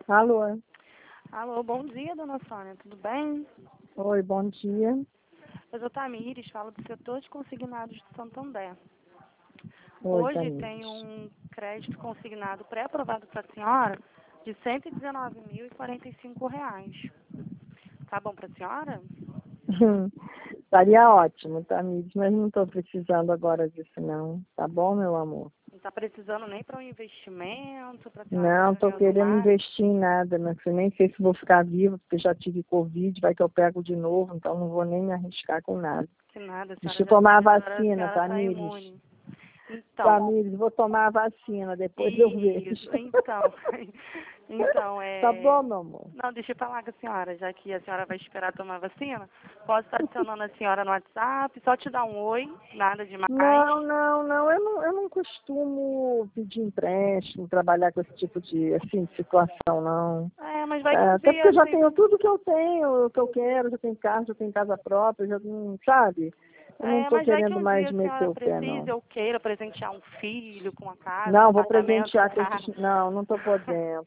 Alô? Alô, bom dia, dona Sônia, tudo bem? Oi, bom dia. Eu sou Tamires, falo do setor de consignados de Santander. Oi, Hoje Tamires. tem um crédito consignado pré-aprovado para a senhora de R$ 119.045. Tá bom para a senhora? Estaria ótimo, Tamires, mas não estou precisando agora disso, não. Tá bom, meu amor? Não está precisando nem para um investimento, para a senhora Não, estar estou vendo querendo mais? investir em nada, mas eu nem sei se vou ficar viva, porque já tive Covid, vai que eu pego de novo, então não vou nem me arriscar com nada. Que nada, a Deixa senhora eu já tomar a sabe, agora a vacina, senhora está Tamires. imune. Então, Tamires, vou tomar a vacina, depois eu vejo. isso, então, Tá bom, meu amor? Não, deixa eu falar com a senhora, já que a senhora vai esperar tomar vacina, posso estar adicionando a senhora no WhatsApp, só te dar um oi, nada demais. Não, eu não costumo pedir empréstimo, trabalhar com esse tipo de, assim, de situação, não. Mas vai que um Até dia, porque eu já assim, tenho tudo que eu tenho, o que eu quero, já tenho casa própria, já não, sabe? Eu não estou mas vai que querendo um mais dia a meter senhora o pé, precise não. ou queira presentear um filho com uma casa, um Não, vou apartamento, um presentear com carro. esses... Não, não estou podendo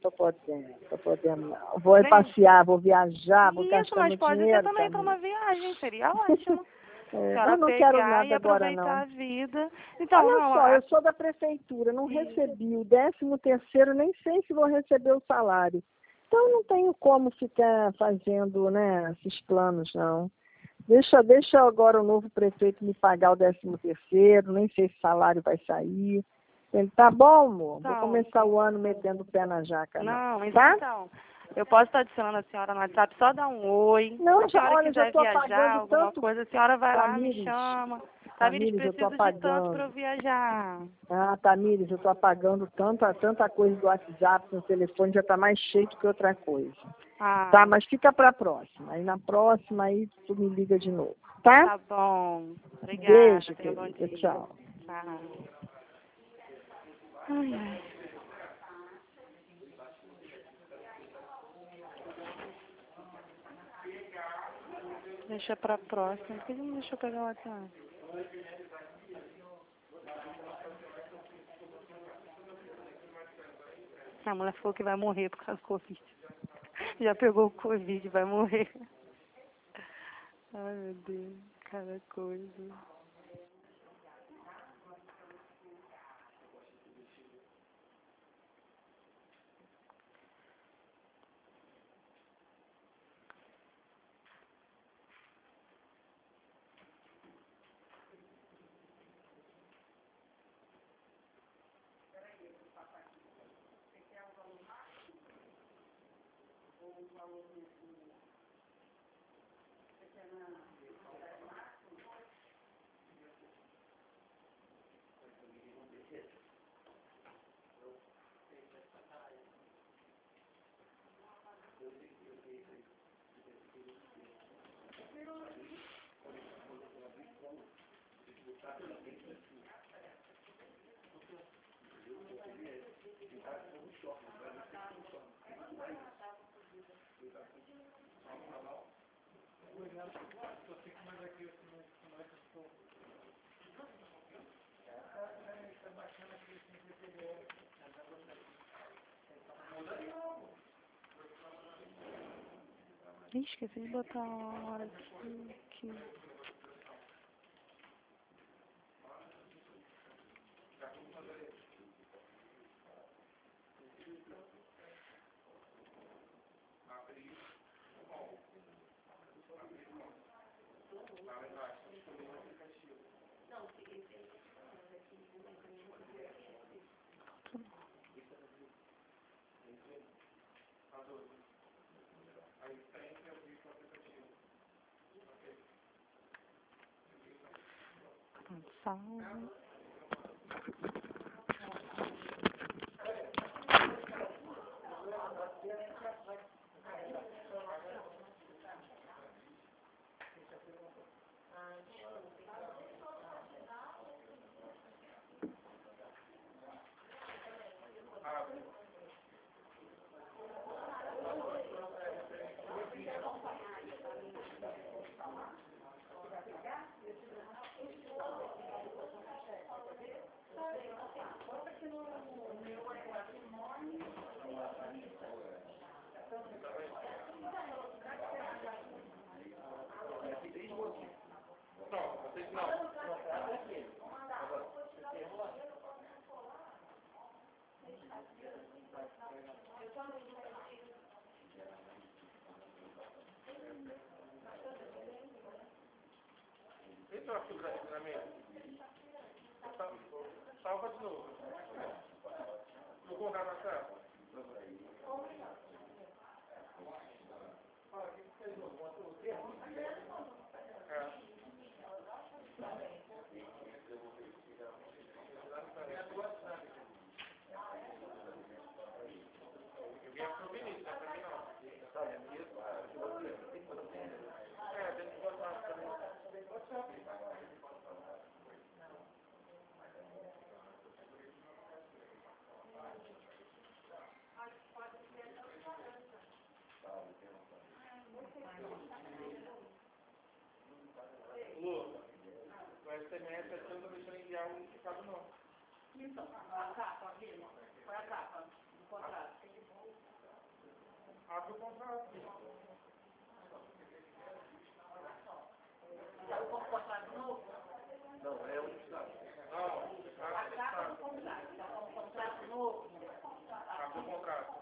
não. Vou Nem... passear, vou viajar, vou Isso, gastar mas meu pode ser dinheiro, também para Tamires. uma viagem, seria ótimo. A senhora Mas não quero pegar e nada agora, aproveitar não. a vida. Então, Olha não, só, eu sou da prefeitura, não recebi o 13º, nem sei se vou receber o salário. Então não tenho como ficar fazendo, né, esses planos, não. Deixa agora o novo prefeito me pagar o 13º, nem sei se o salário vai sair. Ele, tá bom, amor? Vou começar o ano metendo o pé na jaca, não, mas tá? então, eu posso estar adicionando a senhora no WhatsApp, só dar um oi. Não, Se a senhora olha, já quiser estou viajar, apagando alguma tanto, coisa, a senhora vai lá, me Tamires. chama. Tamires, Tamires, eu estou preciso de tanto para eu apagando. viajar. Ah, Tamires, eu estou apagando tanta coisa do WhatsApp no telefone, já está mais cheio do que outra coisa. Tá, mas fica para a próxima. Aí na próxima, aí tu me liga de novo, tá? Tá bom. Obrigada. Beijo, Tenha um bom querida. dia. Tchau. Tchau. Ai, ai. Deixa pra próxima. Por que não deixa eu pegar o WhatsApp? A mulher falou que vai morrer por causa do Covid. Já pegou o Covid, vai morrer. Ai, meu Deus. Cada coisa. Ih, esqueci de botar uma hora aqui. Salve. Esse é o arquivo de armazenamento. Salva de novo. No contrato na tela. Eu vi a provinência, né? Pra mim não. É, tem que botar também. Lu, o SMS é tanto deixando enviar o unificado não. Então, a capa, viu? Foi a capa do contrato. Abre o contrato. Já o contrato novo? Não, é o unificado. Não, A capa do contrato. Já o contrato novo? abre o contrato.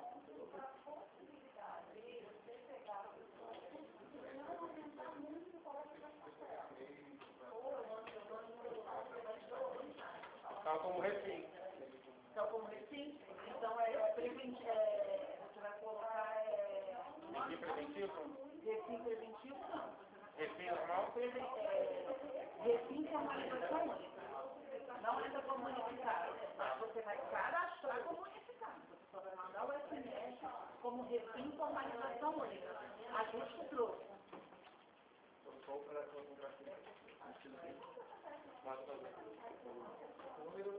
Tá como refém. Então, como assim? Então, você vai colocar... Refém preventivo? Refim preventivo, não. Refém normal? Refim formalização única. Não entra como unificado. Mas você vai cadastrar como unificado. Você só vai mandar o SMS como refim formalização única. Ajuste o troco. Só o número.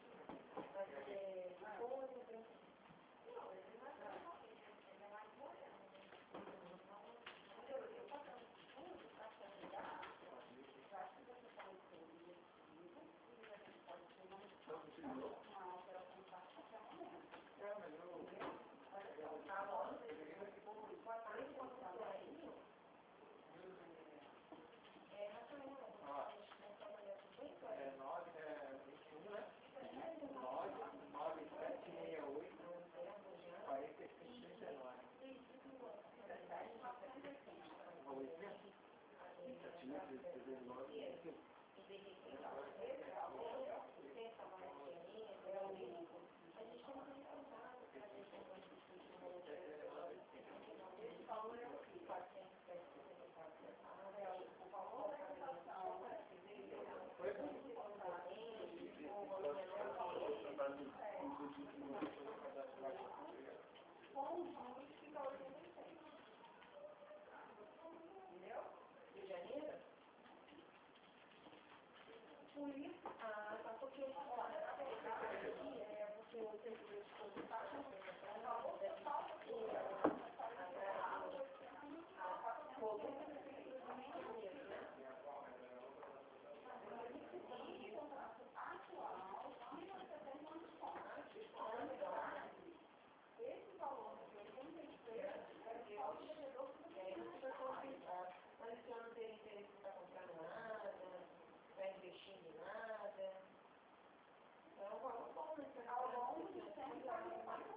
Mas se eu não tenho interesse para comprar nada, para investir em nada. É um valor bom, né? Ao longo do tempo,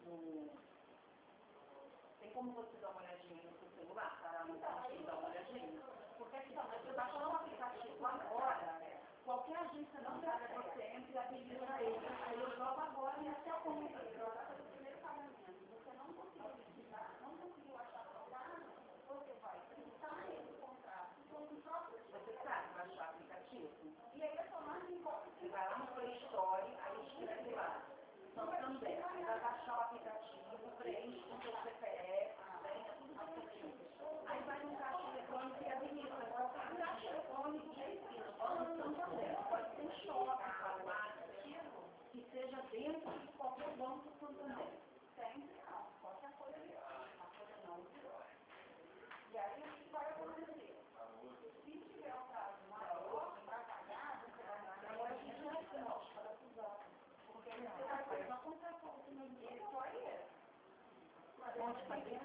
Tem como você dar uma olhadinha no seu celular, parar no site e dar uma olhadinha? Porque aqui você baixar um aplicativo agora, qualquer agência não dá para você entre e habilita ele. Aí eu jogo agora e até o computador. Primeiro pagamento, você não conseguiu visitar, não conseguiu achar o carro, você vai printar esse contrato com o próprio. Você sabe baixar o aplicativo? E aí é só mais importante. Você vai lá no Play Store, aí escreve lá. Santander, você vai baixar o aplicativo, preenche com o seu CPF, aí vai no caixa eletrônico e habilita. Qualquer caixa eletrônico já ensina. Santander, pode ser shopping, farmácia, que seja dentro de qualquer banco Santander. Sempre não, qualquer coisa ali. A coisa não virou. E aí o que vai acontecer? Se tiver um prazo maior para pagar, você vai pagar agora a gente já está para usar. Porque você vai fazer uma contratação com o dinheiro só aí. Onde vai ter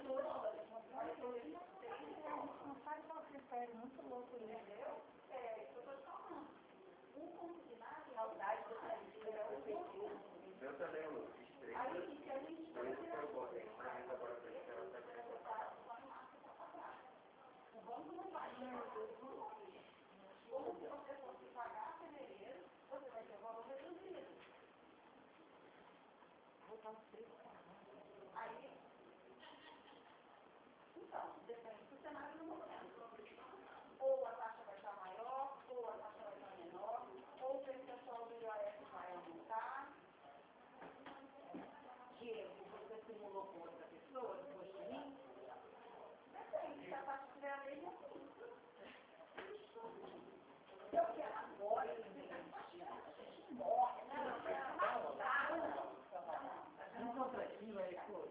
não faz qual critério muito louco, entendeu? É, isso que eu estou falando. Um combinado em realidade do país é o período. Eu também, Lu, fiz 3. Aí, se a gente Por isso que eu gosto, mas agora para isso ela o banco não vai ou se você fosse pagar em fevereiro, você vai ter o valor reduzido. Aí, então, depende do cenário do momento. Ou a taxa vai estar maior, ou a taxa vai estar menor, ou o percentual do IOF vai aumentar. Diego, você simulou com outra pessoa depois de mim? Depende, se a taxa estiver a mesma, eu quero agora, a gente morre, não contrativa aí, pô.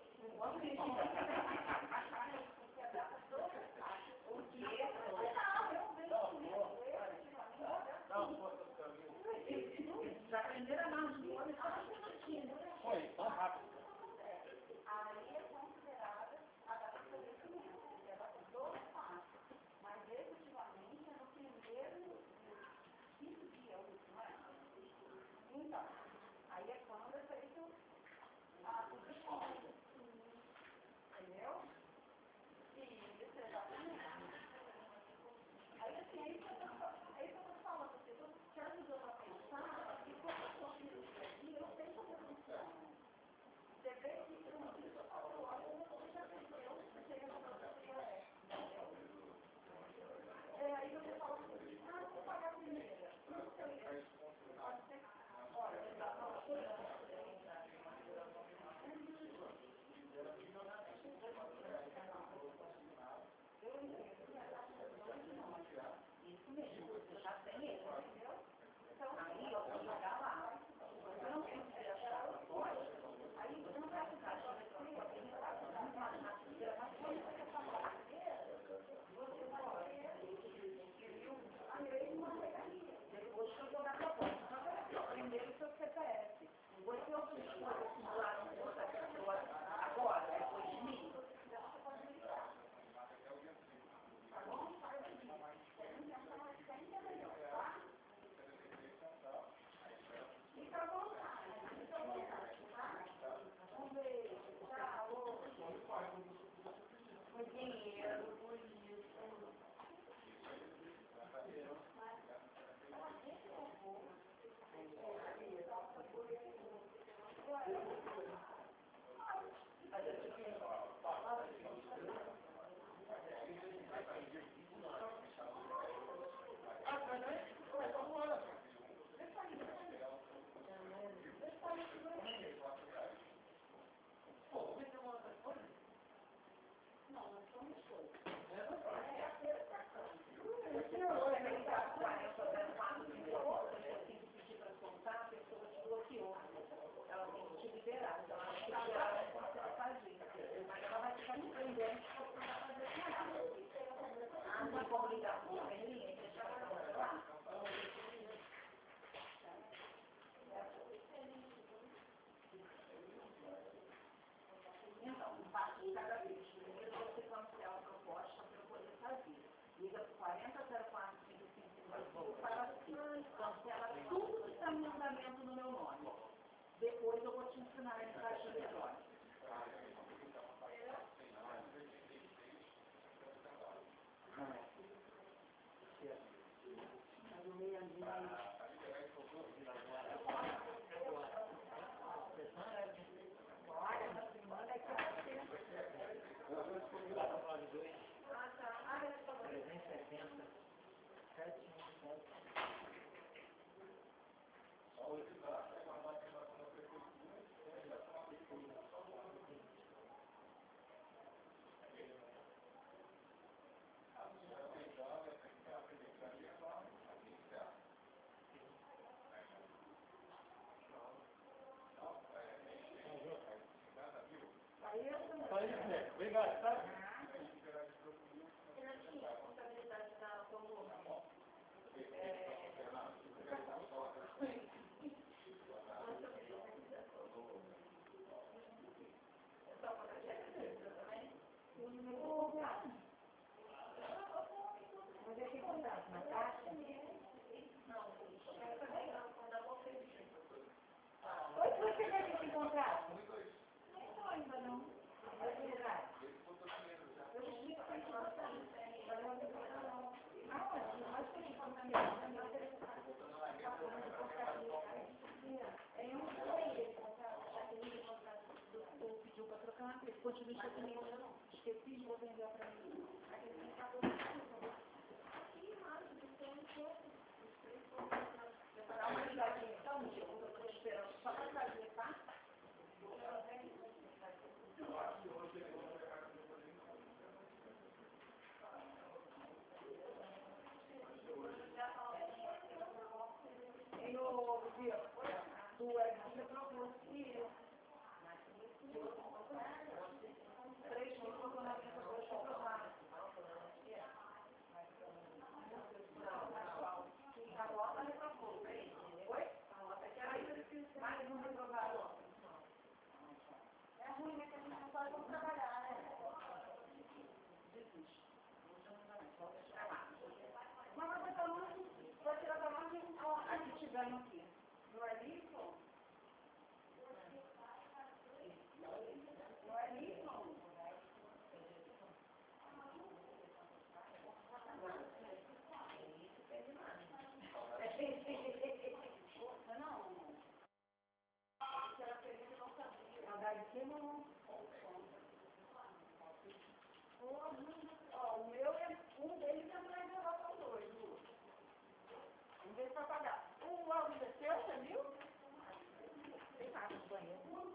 Já aprenderam a mais de olho, foi tão rápido. Aí é considerada a data de falecimento, que é a data do fato. Mas efetivamente é no primeiro 5 dias, não é? Então, aí é quando é feito o desconto. Entendeu? Isso, exatamente. Aí assim, é isso que eu estou falando, porque eu estou te ajudando a pensar que quando eu estou no dia a dia, eu sei como funciona. Você vê que isso não precisa fazer o óleo, você já aprendeu, você chega no processo entendeu? Aí você fala assim, vou pagar a primeira. Não sei. Pode ser. Olha, eu já falo isso mesmo, você já tem ele, entendeu? Então, aí eu vou jogar lá. Você não tem que achar a pode, aí você não vai ficar achando que você vai mas quando você falar você vai ter a mesma regalia. Depois que eu jogar para a pode, aprender o seu CPF. Você ofereceu simular um outra pessoa agora, depois de mim. Tá bom? Fica à vontade, tá? Um beijo, tchau. O dinheiro, por isso. Não, nós somos todos. É a terça-feira. Tem que pedir para contar, a pessoa te bloqueou. Ela tem que te liberar. Então, ela tem que liberar o que você vai fazer. Mas ela vai ficar dependente de você vai fazer com ela. Ah, não é como ligar com a velhinha, deixar ela lá. Então, um passo de cada vez. Primeiro você cancela a proposta para poder fazer. Liga para 40045555 para assim. Cancela tudo que está em andamento no meu nome. Depois eu vou te ensinar a caixa eletrônica. Obrigado, tá? Continue também, eu não esqueci de você enviar para mim. Dá uma ligadinha, então, eu estou esperando só para trazer, tá? Tem o dia, duas, você procura o filho. 3 mil por na minha pessoa de provar. A volta reprovou. Oi? Mais um reprovado. É ruim, né? Que a gente não pode trabalhar, né? Desiste. Mas vai botar longe, vai tirar da longe, aqui tivemos aqui. Não é isso? Não é isso? Não. Andar de cima não. O meu é um deles é mais relação 2. Um deles para pagar. O logo desceu, você viu? Tem nada no banheiro.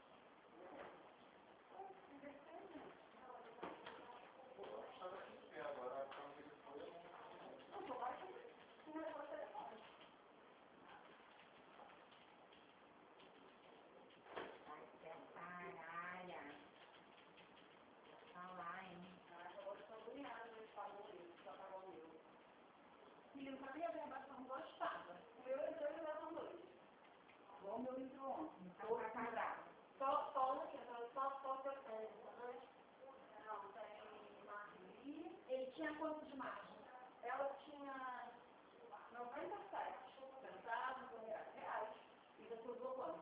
Filho, não sabia a verbação gostava. O meu entrou e levam 2. Igual o meu entrou ontem. Então tá quadrado. Só um aqui, só que eu tenho. Não, tem margem. Ele tinha quanto de margem? Ela tinha 97 centavos, reais. E você usou quanto?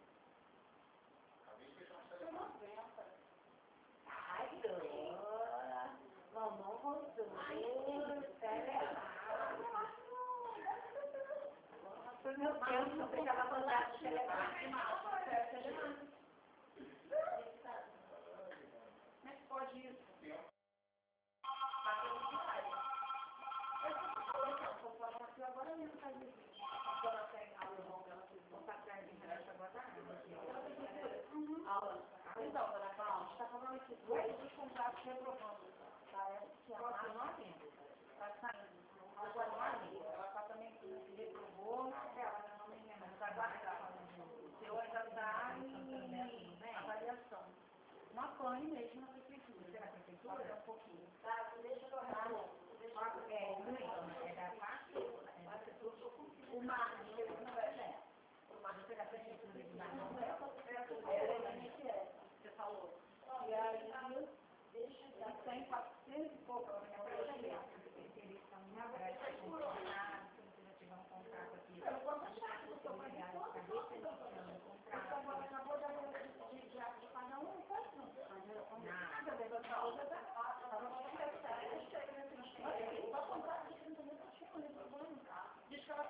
Foi 90. Ai, dona. Mamão voltou. Foi meu tempo, eu precisava mandar o telefone. Como é que pode isso? Eu tô falando aqui agora mesmo, tá difícil. Agora tem aula bom, ela fez botar carne de graxa agora. Aula. Então, dona Cláudia, está falando aqui 2 contratos reprovando. Parece que qual é o nome? Está saindo. Agora ela está também reprovou, ela não me lembra, está guardada. Eu ainda está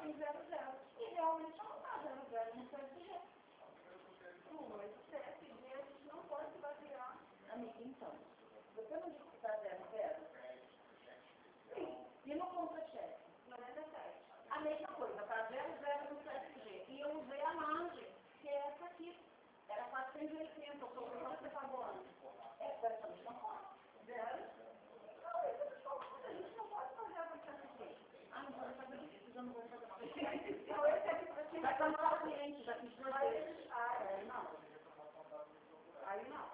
tem 00. E realmente não está 00 no CFG. Mas o CFG a gente não pode se basear. Amiga, então, você não disse que está 00? Sim. E no contra-cheque? 97. A mesma coisa, está 00 no CFG. E eu usei a margem, que é essa aqui. Era 480, eu sou quanto você pagou antes? Essa é a mesma forma. 0. A gente não pode fazer a CFG. Ah, não pode fazer isso, eu não vou fazer mais. Então, esse aqui vai tomar o cliente daqui de 2 vezes. Aí não. Aí não.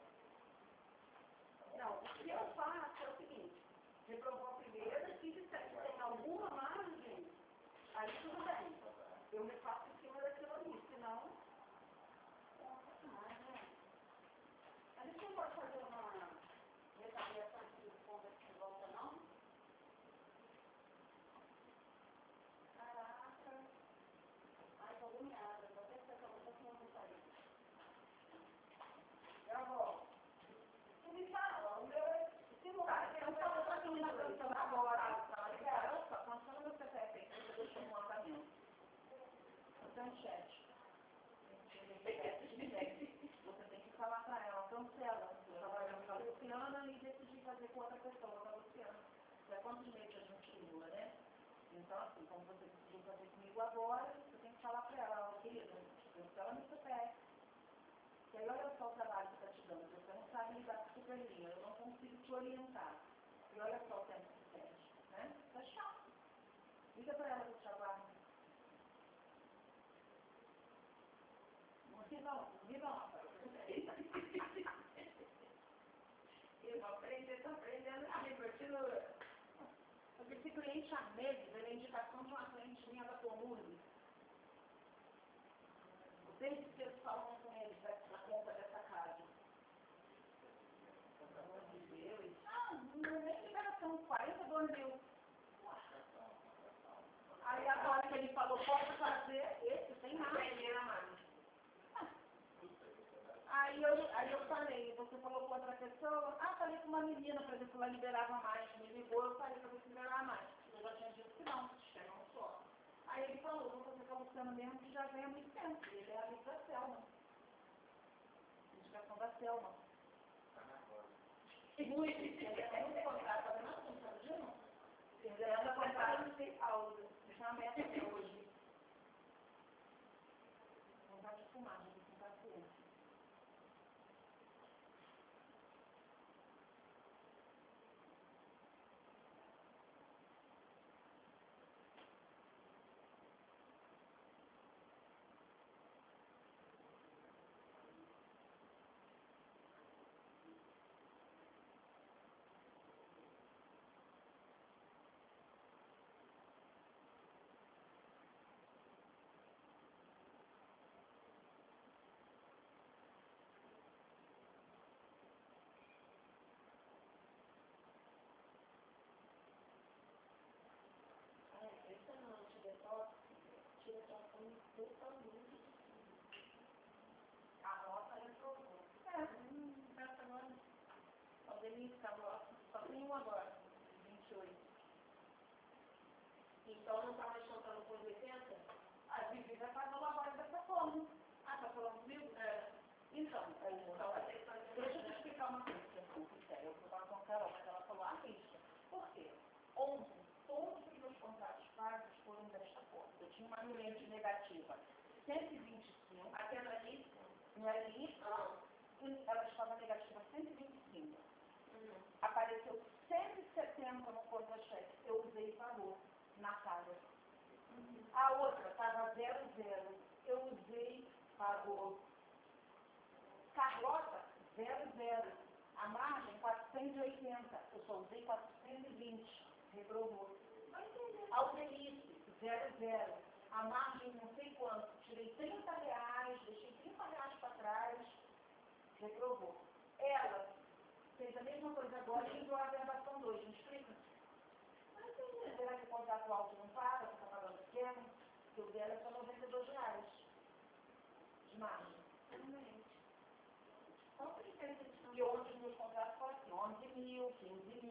Não, o que eu faço é o seguinte, reprovou a primeira, se disser que tem alguma margem, aí tudo bem. Eu refaço em cima daquilo ali, senão... A gente não pode fazer uma retaliação aqui de conta de volta, não? Caraca. Ai, tô agoniada, vou até que essa outra não vai sair. Eu vou. Você me fala, o meu é simulado. Eu falo pra quem na canção agora. Olha só, cancela meu CPF aí, você deixou um orçamento. Eu tenho um chat. Você tem que falar pra ela, cancela. Eu trabalhando com a Luciana e decidi fazer com outra pessoa, com a Luciana. É quantos meses a gente segura, né? Então, assim, como você decidiu fazer comigo agora, você tem que falar pra ela, ó, querida, cancela meu CPF. E aí, olha só o trabalho que está te dando. Você não sabe lidar com superlinha, eu não consigo te orientar. E olha só o tempo que perde, né? Tá chato. Liga pra ela que eu te aguardo. Viva, rapaz. Eu vou aprender, tô aprendendo aqui, continua. Porque esse cliente há meses, ele é indicação de uma cliente minha da Comune. Desde que eles falam com eles na conta dessa casa. Pelo amor de Deus. Ah, não é nem liberação, 42 mil. Aí agora que ele falou, pode fazer esse, sem nada. Aí eu falei, você falou com outra pessoa? Ah, falei com uma menina para ver se ela liberava mais. Me ligou, eu falei para ver se liberava mais. Eu já tinha dito que não só. Aí ele falou, vou fazer com a Luciana mesmo, que já vem há muito tempo. Ele é amigo da Selma. Indicação da Selma. Muito. Ele é muito contrato, tá vendo? Não tá vendo? Ele é uma contrato sem pausa. Deixa uma meta hoje. Vontade de fumar, gente, com paciência. A nota reprovou. Essa agora. Só delícia, a nota. Só tem uma agora. 28. Então não está mais contando com 80? A dívida pagou agora dessa forma. Ah, está falando comigo? É. Então, deixa eu te explicar uma coisa, que é muito séria. Eu estava com a Carol, mas ela falou, arrisca. Por quê? Ontem, todos os meus contratos pagos foram desta forma. Eu tinha uma cliente negativa 125, aquela ali, não era isso? Ela estava negativa 125. Apareceu 170 no contra-cheque. Eu usei valor na casa. A outra estava 00. Eu usei valor. Carlota, 00. A margem, 480. Eu só usei 420. Reprovou. Alvelice, 00. A margem, não sei quanto. Tirei R$30, deixei R$30 para trás. Reprovou. Ela fez a mesma coisa agora e enviou a verbação 2. Me explica? Não entendi. Será que o contrato alto não paga? Você está pagando pequeno? Porque o dela é só R$92 de margem. Realmente. E outros meus contratos falam assim, 11 mil, 15